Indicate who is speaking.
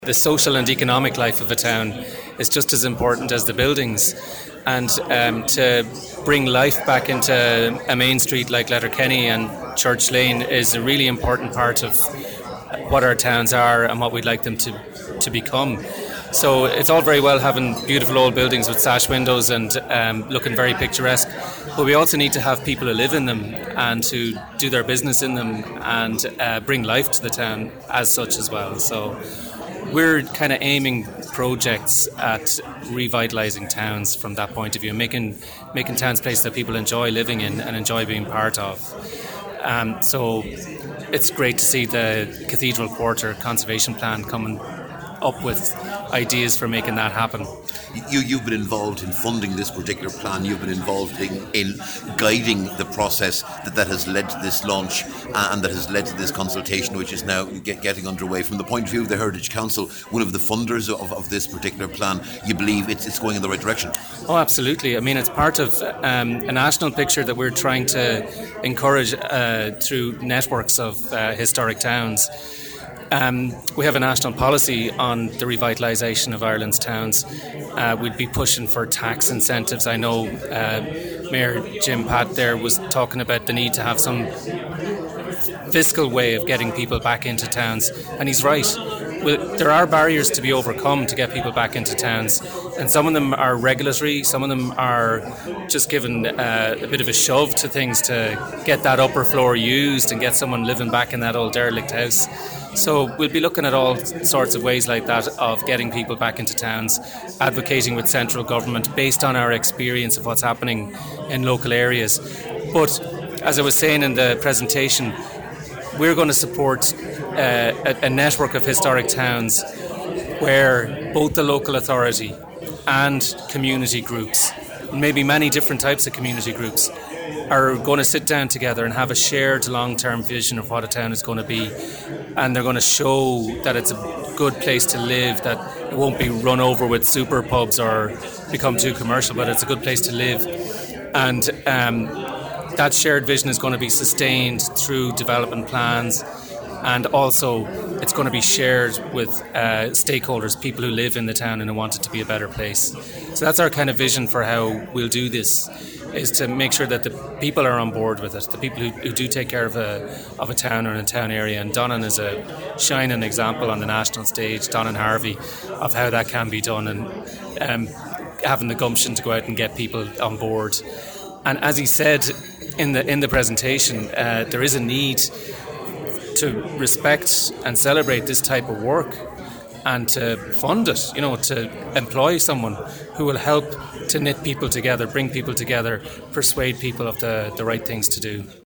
Speaker 1: The social and economic life of a town is just as important as the buildings, and to bring life back into a main street like Letterkenny and Church Lane is a really important part of what our towns are and what we'd like them to become. So it's all very well having beautiful old buildings with sash windows and looking very picturesque, but we also need to have people who live in them and to do their business in them and bring life to the town as such as well. So we're kind of aiming projects at revitalising towns from that point of view, making towns places that people enjoy living in and enjoy being part of. So it's great to see the Cathedral Quarter Conservation Plan coming up with ideas for making that happen.
Speaker 2: You've been involved in funding this particular plan. You've been involved in guiding the process that has led to this launch and that has led to this consultation, which is now getting underway. From the point of view of the Heritage Council, one of the funders of this particular plan, you believe it's going in the right direction?
Speaker 1: Oh, absolutely. I mean, it's part of a national picture that we're trying to encourage through networks of historic towns. We have a national policy on the revitalisation of Ireland's towns. We'd be pushing for tax incentives. I know Mayor Jim Pat there was talking about the need to have some fiscal way of getting people back into towns, and he's right. There are barriers to be overcome to get people back into towns, and some of them are regulatory, some of them are just given a bit of a shove to things to get that upper floor used and get someone living back in that old derelict house. So we'll be looking at all sorts of ways like that of getting people back into towns, advocating with central government based on our experience of what's happening in local areas. But as I was saying in the presentation, we're going to support a network of historic towns where both the local authority and community groups, maybe many different types of community groups, are going to sit down together and have a shared long-term vision of what a town is going to be, and they're going to show that it's a good place to live, that it won't be run over with super pubs or become too commercial, but it's a good place to live. And that shared vision is going to be sustained through development plans, and also it's going to be shared with stakeholders, people who live in the town and who want it to be a better place. So that's our kind of vision for how we'll do this, is to make sure that the people are on board with it, the people who do take care of a town or a town area. And Donnan is a shining example on the national stage, Donnan Harvey, of how that can be done, and having the gumption to go out and get people on board. And as he said in the presentation, there is a need to respect and celebrate this type of work and to fund it, to employ someone who will help to knit people together, bring people together, persuade people of the right things to do.